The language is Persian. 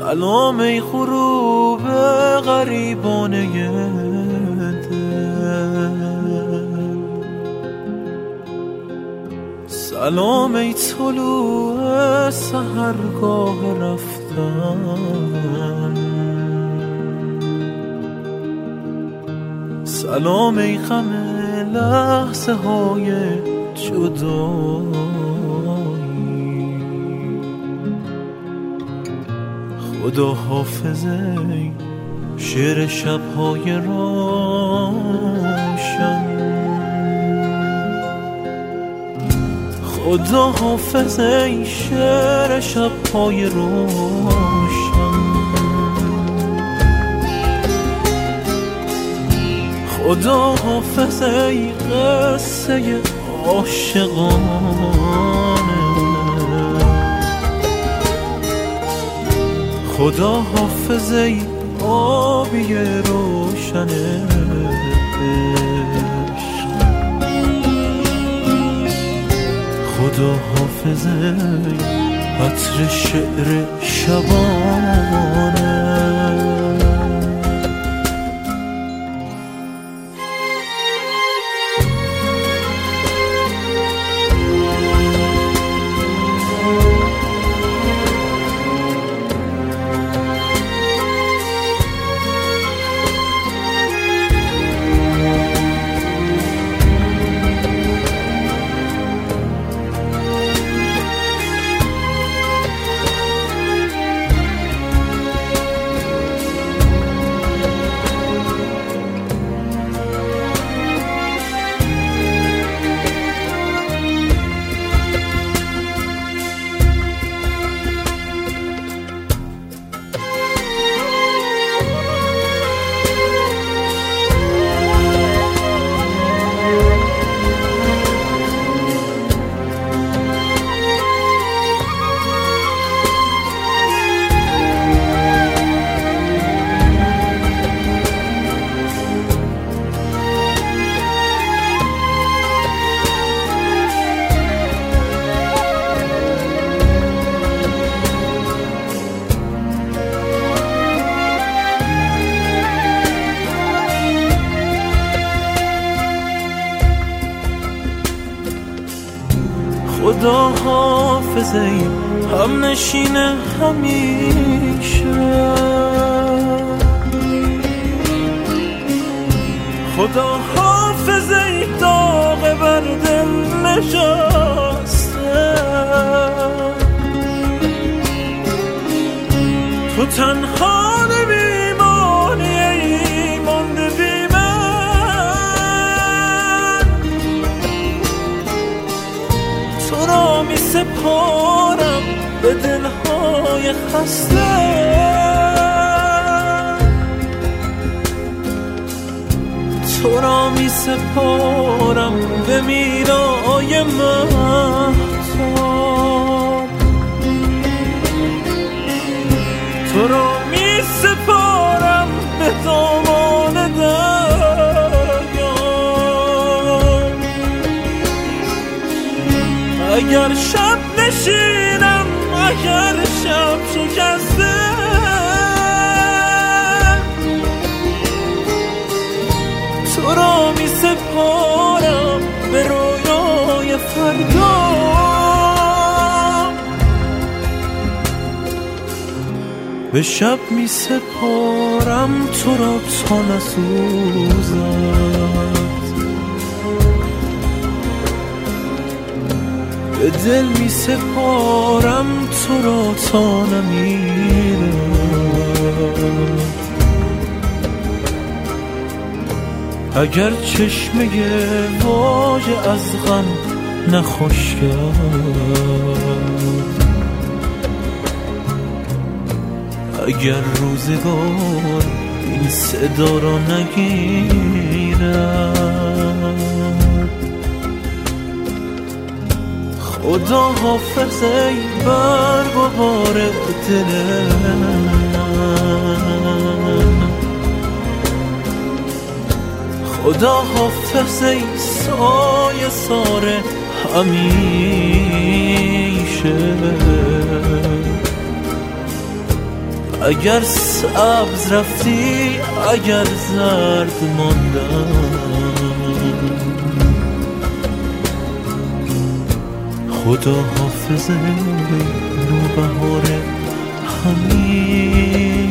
سلام ای غروب غریبانه دل، سلام ای طلوع سحرگاه رفتن، سلام ای غم لحظه های جدایی، خدا حافظ ای شعر شبهای روشن، خدا حافظ ای شعر شبهای روشن، خدا حافظ ای قصه عاشقانه، خدا حافظ ای آبی روشن عشق، خدا حافظ ای عطر شعر شبانه. خدا حافظ ای هم نشین همیشه، خدا حافظ ای داغ بر دل نشسته، تو تنها نمیمانی ای مانده بی من، تو را می سپارم به دلهای خسته، تو را می سپارم به میرای مهتاب، تو را می سپارم به دامان دریا، اگر شب نشینم اگر شب شکسته، تو را می سپارم به رویای فردا، به شب می سپارم تو را تا نسوزد، به دل می سپارم تو را تا نمیرد، اگر چشمه واژه از غم نخوش کرد، اگر روزگار این صدا را نگیرد، خدا حافظ ای برگ و بار دل من، خدا حافظ ای سایه سار همیشه، اگر سبز رفتی اگر زرد ماندم، خدا حافظه نوبهار همین